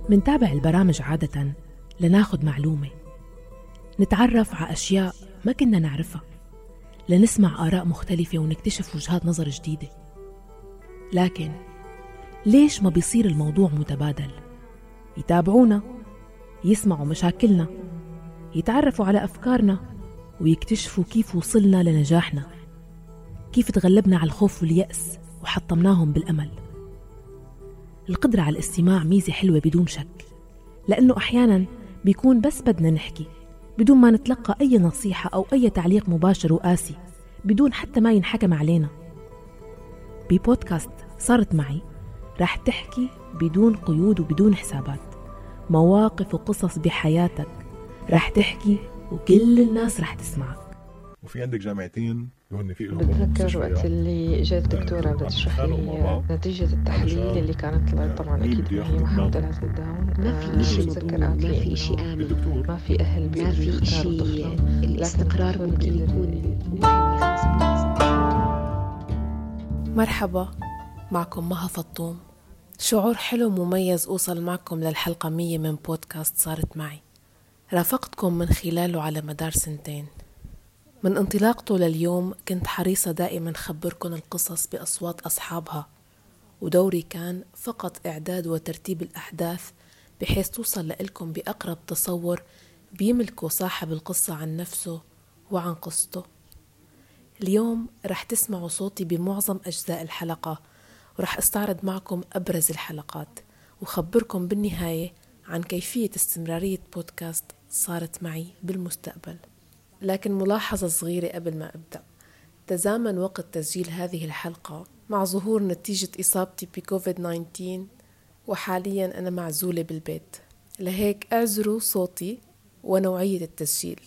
منتابع البرامج عادة لناخد معلومة، نتعرف على أشياء ما كنا نعرفها، لنسمع آراء مختلفة ونكتشف وجهات نظر جديدة. لكن ليش ما بيصير الموضوع متبادل؟ يتابعونا، يسمعوا مشاكلنا، يتعرفوا على أفكارنا، ويكتشفوا كيف وصلنا لنجاحنا، كيف تغلبنا على الخوف واليأس وحطمناهم بالأمل. القدرة على الاستماع ميزة حلوة بدون شك، لأنه أحياناً بيكون بس بدنا نحكي بدون ما نتلقى أي نصيحة أو أي تعليق مباشر وقاسي، بدون حتى ما ينحكم علينا. ببودكاست صارت معي راح تحكي بدون قيود وبدون حسابات، مواقف وقصص بحياتك راح تحكي وكل الناس راح تسمعك. وفي عندك جامعتين هن في لهم بتذكر وقت اللي جات دكتورة بتشرح لي نتيجة التحليل اللي كانت طلعت، طبعا أكيد ما هي محاولة تداوم، ما في شيء مضمون، ما في شيء آمن، ما في أهل ما في شيء. الاستقرار ممكن يكون مرحبا، معكم مها فطوم. شعور حلو مميز أوصل معكم للحلقة 100 من بودكاست صارت معي. رافقتكم من خلاله على مدار 2 سنين. من انطلاقته لليوم كنت حريصة دائما خبركم القصص بأصوات أصحابها، ودوري كان فقط إعداد وترتيب الأحداث بحيث توصل لإلكم بأقرب تصور بيملكوا صاحب القصة عن نفسه وعن قصته. اليوم رح تسمعوا صوتي بمعظم أجزاء الحلقة، ورح استعرض معكم أبرز الحلقات وخبركم بالنهاية عن كيفية استمرارية بودكاست صارت معي بالمستقبل. لكن ملاحظة صغيرة قبل ما أبدأ: تزامن وقت تسجيل هذه الحلقة مع ظهور نتيجة إصابتي بكوفيد-19، وحاليا أنا معزولة بالبيت، لهيك اعذروا صوتي ونوعية التسجيل.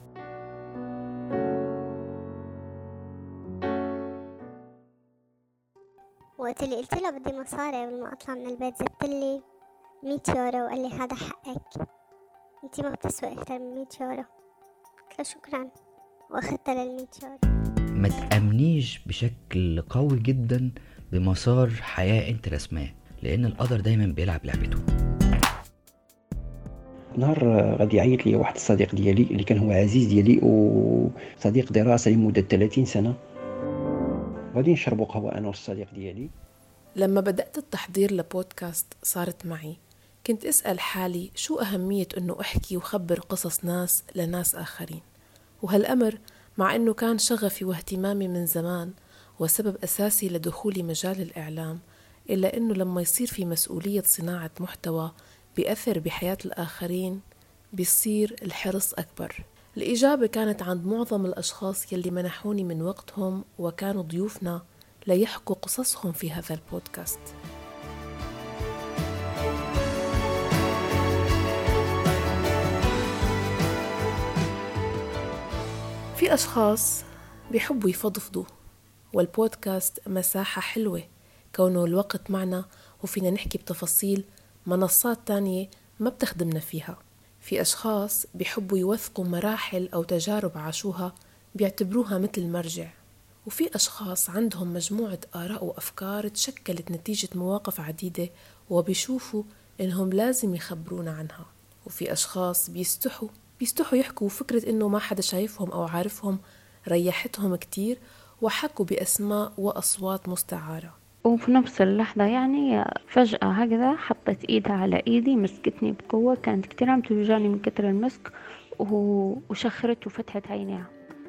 وقت اللي قلت له بدي مصاري قبل ما أطلع من البيت زدت لي 100 يورو وقال لي هذا حقك، انتي ما بتسوي أكثر من 100 يورو. قلت له شكرا واخدتها لل100 يورو. ما تأمنيش بشكل قوي جدا بمسار حياة انت رسماه، لان القدر دايما بيلعب لعبته. نهار غادي يعيط لي واحد الصديق ديالي اللي كان هو عزيز ديالي وصديق دراسة لمدة 30 سنة، غادي نشربوا قهوة أنا والصديق ديالي. لما بدأت التحضير لبودكاست صارت معي كنت أسأل حالي شو أهمية أنه أحكي وخبر قصص ناس لناس آخرين، وهالأمر مع أنه كان شغفي واهتمامي من زمان وسبب أساسي لدخولي مجال الإعلام، إلا أنه لما يصير في مسؤولية صناعة محتوى بيأثر بحياة الآخرين بيصير الحرص أكبر. الإجابة كانت عند معظم الأشخاص يلي منحوني من وقتهم وكانوا ضيوفنا ليحكوا قصصهم في هذا البودكاست. في أشخاص بيحبوا يفضفضوا، والبودكاست مساحة حلوة كونه الوقت معنا وفينا نحكي بتفاصيل منصات تانية ما بتخدمنا فيها. في أشخاص بيحبوا يوثقوا مراحل أو تجارب عاشوها بيعتبروها مثل مرجع، وفي أشخاص عندهم مجموعة آراء وأفكار تشكلت نتيجة مواقف عديدة وبيشوفوا إنهم لازم يخبرونا عنها، وفي أشخاص بيستحوا يحكوا، فكرة إنه ما حدا شايفهم أو عارفهم ريحتهم كتير وحكوا بأسماء وأصوات مستعارة. وفي نفس اللحظة يعني فجأة هكذا حطت إيدها على إيدي، مسكتني بقوة، كانت كتير عم توجعني من كتر المسك، وشخرت وفتحت عينيها.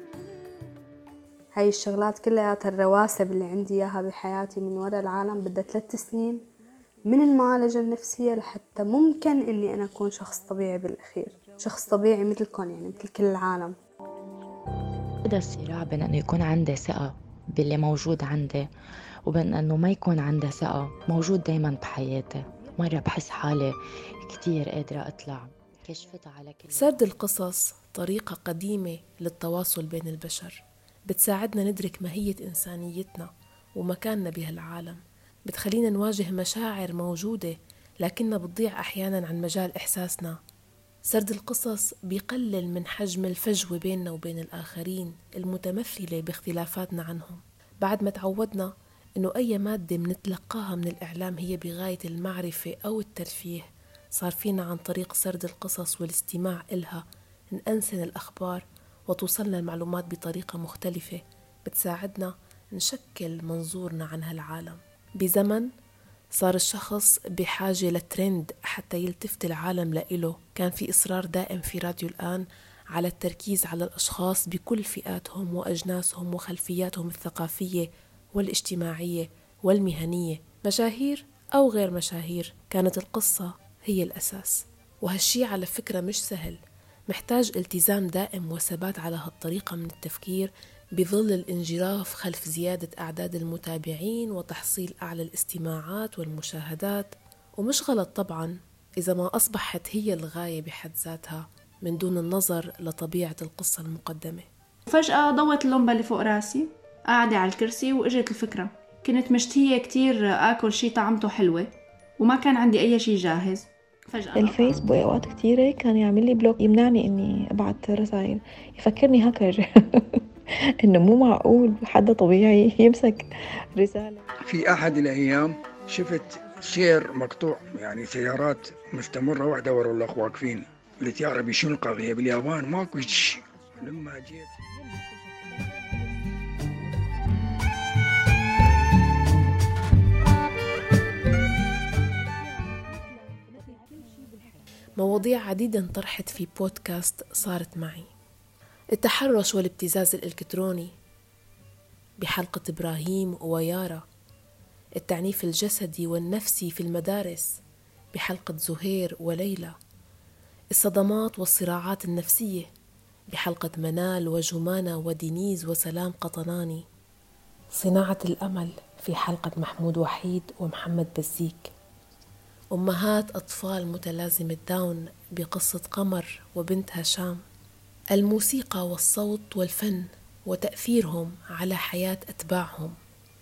هاي الشغلات كلها الرواسب اللي عندي إياها بحياتي من وراء العالم بدها 3 سنين من المعالجة النفسية لحتى ممكن إني أنا أكون شخص طبيعي بالأخير، شخص طبيعي مثلكم، يعني مثل كل العالم. هذا الصراع بين أنه يكون عندي ثقة باللي موجود عندي وبين أنه ما يكون عندي ثقة موجود دايما بحياتي. مرة بحس حالي كتير قادرة أطلع كشفتها على كل. سرد القصص طريقة قديمة للتواصل بين البشر، بتساعدنا ندرك ماهية إنسانيتنا ومكاننا بهالعالم، بتخلينا نواجه مشاعر موجودة لكنها بتضيع أحيانا عن مجال إحساسنا. سرد القصص بيقلل من حجم الفجوة بيننا وبين الآخرين المتمثلة باختلافاتنا عنهم. بعد ما تعودنا إنه أي مادة منتلقاها من الإعلام هي بغاية المعرفة أو الترفيه، صار فينا عن طريق سرد القصص والاستماع إلها نأنسن الأخبار وتوصلنا المعلومات بطريقة مختلفة بتساعدنا نشكل منظورنا عن هالعالم. بزمن صار الشخص بحاجة لترند حتى يلتفت العالم لإله، كان في إصرار دائم في راديو الآن على التركيز على الأشخاص بكل فئاتهم وأجناسهم وخلفياتهم الثقافية والاجتماعية والمهنية، مشاهير أو غير مشاهير، كانت القصة هي الأساس. وهالشي على فكرة مش سهل، محتاج التزام دائم وثبات على هالطريقة من التفكير بظل الانجراف خلف زيادة أعداد المتابعين وتحصيل أعلى الاستماعات والمشاهدات. ومش غلط طبعا إذا ما أصبحت هي الغاية بحد ذاتها من دون النظر لطبيعة القصة المقدمة. فجأة ضوت اللمبة اللي فوق راسي، قاعدة على الكرسي وإجت الفكرة. كنت مشتهية كتير آكل شي طعمته حلوة وما كان عندي أي شي جاهز. فجأة الفيس بأوقات كتيرة كان يعمل لي بلوك، يمنعني إني أبعت رسائل، يفكرني هاكر. إنه مو معقول حدا طبيعي يمسك رسالة. في أحد الأيام شفت سير مقطوع، يعني سيارات مستمرة واحدة ورا الأخ واقفين. قلت يا ربي شنو القضية باليابان؟ ماكو شيء. لما جيت مواضيع عديدة انطرحت في بودكاست صارت معي. التحرش والابتزاز الإلكتروني بحلقة إبراهيم ويارا، التعنيف الجسدي والنفسي في المدارس بحلقة زهير وليلى، الصدمات والصراعات النفسية بحلقة منال وجمانة ودينيز وسلام قطناني، صناعة الأمل في حلقة محمود وحيد ومحمد بزيك، أمهات أطفال متلازمة داون بقصة قمر وبنت هشام، الموسيقى والصوت والفن وتأثيرهم على حياة أتباعهم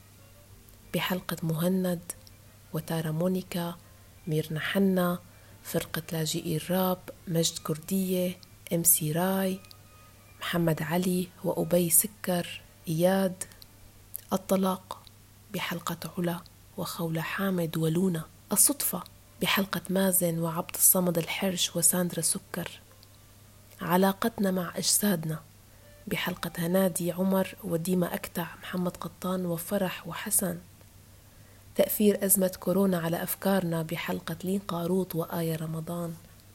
بحلقة مهند وتارا مونيكا، ميرنا حنا، فرقة لاجئي الراب، مجد كردية، MC راي، محمد علي وأبي سكر، إياد، الطلاق بحلقة علا وخولة حامد ولونا، الصدفة بحلقة مازن وعبد الصمد الحرش وساندرا سكر، علاقتنا مع أجسادنا بحلقة هنادي عمر وديما أكتع، محمد قطان وفرح وحسن، تأثير أزمة كورونا على أفكارنا بحلقة لين قاروط وآية رمضان،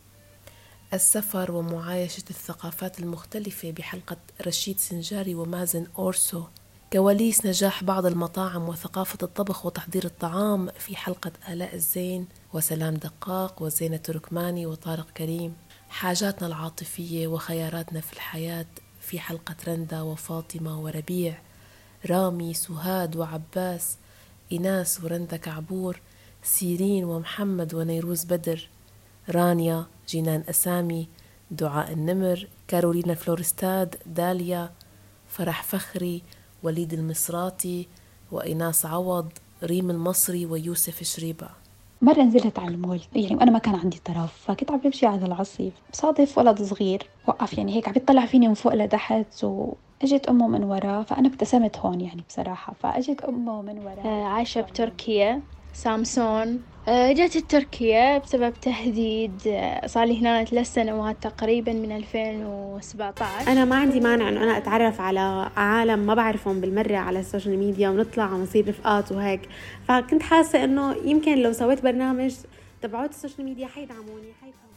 السفر ومعايشة الثقافات المختلفة بحلقة رشيد سنجاري ومازن أورسو، كواليس نجاح بعض المطاعم وثقافة الطبخ وتحضير الطعام في حلقة آلاء الزين وسلام دقاق وزينة تركماني وطارق كريم، حاجاتنا العاطفية وخياراتنا في الحياة في حلقة رندا وفاطمة وربيع، رامي سهاد وعباس، إناس ورندا كعبور، سيرين ومحمد ونيروز بدر، رانيا، جنان أسامي، دعاء النمر، كارولينا فلورستاد، داليا، فرح فخري، وليد المصراتي وإناس عوض، ريم المصري ويوسف شريبة. مرة نزلت على المول يعني وأنا ما كان عندي طرف، فكنت عم بمشي على الرصيف، بصادف ولد صغير وقف يعني هيك عم يطلع فيني من فوق لتحت، وأجت أمه من ورا، فأنا ابتسمت هون يعني بصراحة. فأجت أمه من ورا. عايشة بتركيا، سامسون. جت تركيا بسبب تهديد، صار لي هنا 3 سنوات تقريبا من 2017. أنا ما عندي مانع أنه أنا أتعرف على عالم ما بعرفهم بالمرة على السوشيال ميديا ونطلع ونصير رفقات وهيك. فكنت حاسة أنه يمكن لو سويت برنامج تبعوت السوشيال ميديا حيدعموني.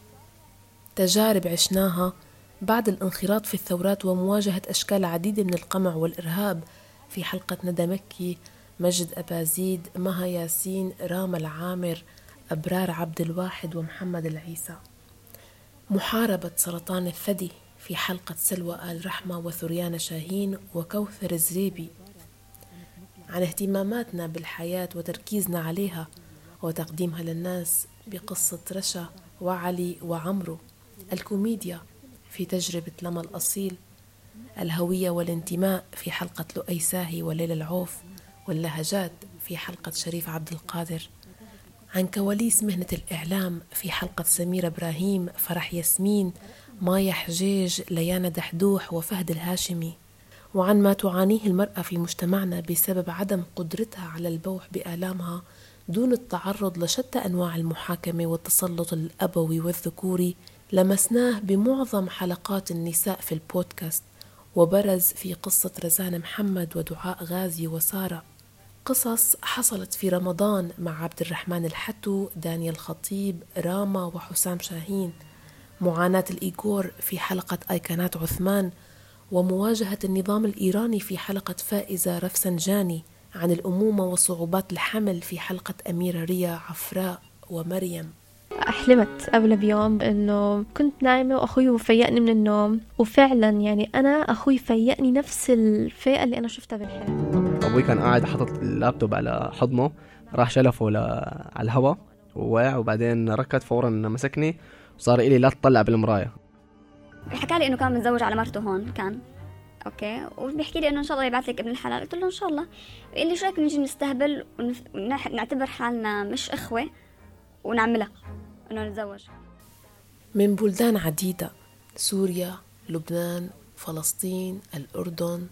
تجارب عشناها بعد الانخراط في الثورات ومواجهة أشكال عديدة من القمع والإرهاب في حلقة ندى مكي، مجد أبازيد، مها ياسين، راما العامر، أبرار عبد الواحد ومحمد العيسى، محاربة سرطان الثدي في حلقة سلوى آل رحمة وثريان شاهين وكوثر الزريبي، عن اهتماماتنا بالحياة وتركيزنا عليها وتقديمها للناس بقصة رشا وعلي وعمرو، الكوميديا في تجربة لما الأصيل، الهوية والانتماء في حلقة لؤي ساهي وليلى العوف، واللهجات في حلقة شريف عبد القادر، عن كواليس مهنة الإعلام في حلقة سميرة إبراهيم، فرح ياسمين، مايا حجيج، ليانا دحدوح وفهد الهاشمي، وعن ما تعانيه المرأة في مجتمعنا بسبب عدم قدرتها على البوح بآلامها دون التعرض لشتى أنواع المحاكمة والتسلط الأبوي والذكوري لمسناه بمعظم حلقات النساء في البودكاست، وبرز في قصة رزان محمد ودعاء غازي وسارة. قصص حصلت في رمضان مع عبد الرحمن الحتو، دانيال خطيب، راما وحسام شاهين، معاناة الإيغور في حلقة أيقونات عثمان، ومواجهة النظام الإيراني في حلقة فائزة رفسنجاني، عن الأمومة وصعوبات الحمل في حلقة أميرة ريا عفراء ومريم. أحلمت قبل بيوم إنه كنت نايمة وأخوي فيقني من النوم، وفعلا يعني أنا أخوي فيقني نفس الفئة اللي أنا شفتها بالحلم. أبوي كان قاعد حاطط اللابتوب على حضنه، راح شلفه على الهواء ووقع، وبعدين ركض فورا مسكني وصار إلي لا تطلع بالمراية. حكى لي إنه كان متزوج على مرته هون كان اوكي، وبيحكي لي انه ان شاء الله يبعث لك ابن الحلال. قلت له ان شاء الله. قال لي شو رايك نجي نستهبل ونعتبر حالنا مش اخوه ونعملها انه نتزوج. من بلدان عديدة، سوريا، لبنان، فلسطين، الأردن،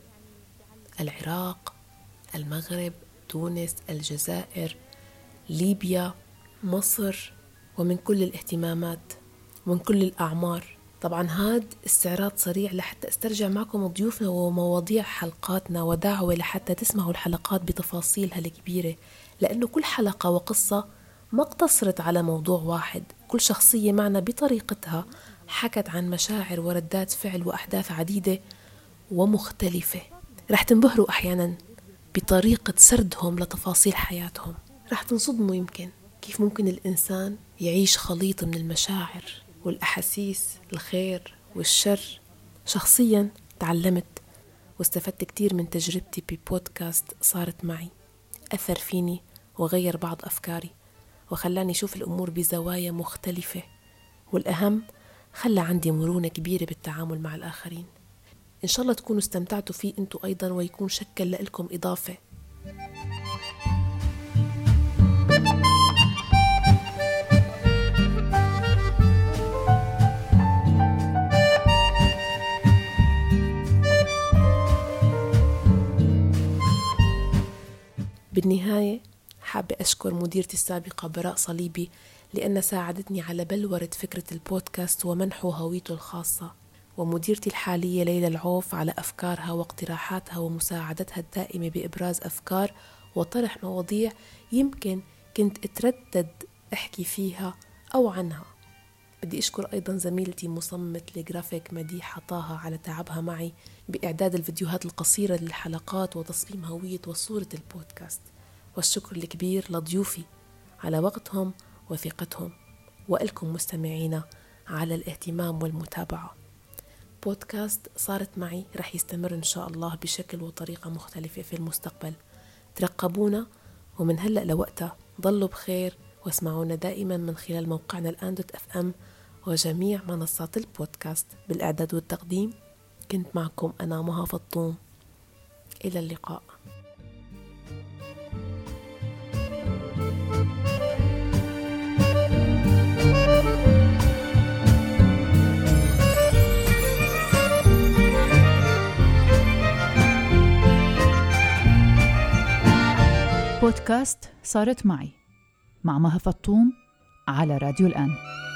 العراق، المغرب، تونس، الجزائر، ليبيا، مصر، ومن كل الاهتمامات ومن كل الأعمار. طبعا هاد استعراض سريع لحتى استرجع معكم ضيوفنا ومواضيع حلقاتنا، ودعوة لحتى تسمعوا الحلقات بتفاصيلها الكبيرة، لأنه كل حلقة وقصة ما اقتصرت على موضوع واحد. كل شخصية معنا بطريقتها حكت عن مشاعر وردات فعل وأحداث عديدة ومختلفة. رح تنبهروا أحيانا بطريقة سردهم لتفاصيل حياتهم. رح تنصدموا يمكن كيف ممكن الإنسان يعيش خليط من المشاعر والأحاسيس، الخير والشر. شخصيا تعلمت واستفدت كتير من تجربتي ببودكاست صارت معي، أثر فيني وغير بعض أفكاري وخلاني أشوف الأمور بزوايا مختلفة، والأهم خلى عندي مرونة كبيرة بالتعامل مع الآخرين. إن شاء الله تكونوا استمتعتوا فيه أنتوا أيضا، ويكون شكل لكم إضافة. بالنهاية حابة أشكر مديرتي السابقة براء صليبي، لأنها ساعدتني على بلورة فكرة البودكاست ومنحه هويته الخاصة، ومديرتي الحالية ليلى العوف على أفكارها واقتراحاتها ومساعدتها الدائمة بإبراز أفكار وطرح مواضيع يمكن كنت أتردد أحكي فيها أو عنها. بدي أشكر أيضا زميلتي مصممة الجرافيك مديحة طه على تعبها معي بإعداد الفيديوهات القصيرة للحلقات وتصميم هوية وصورة البودكاست. والشكر الكبير لضيوفي على وقتهم وثقتهم، وإلكم مستمعينا على الاهتمام والمتابعة. بودكاست صارت معي رح يستمر إن شاء الله بشكل وطريقة مختلفة في المستقبل. ترقبونا، ومن هلأ لوقتها ضلوا بخير، واسمعونا دائما من خلال موقعنا الآن.fm وجميع منصات البودكاست. بالإعداد والتقديم كنت معكم أنا مها فطوم. إلى اللقاء. بودكاست صارت معي مع مها فطوم على راديو الآن.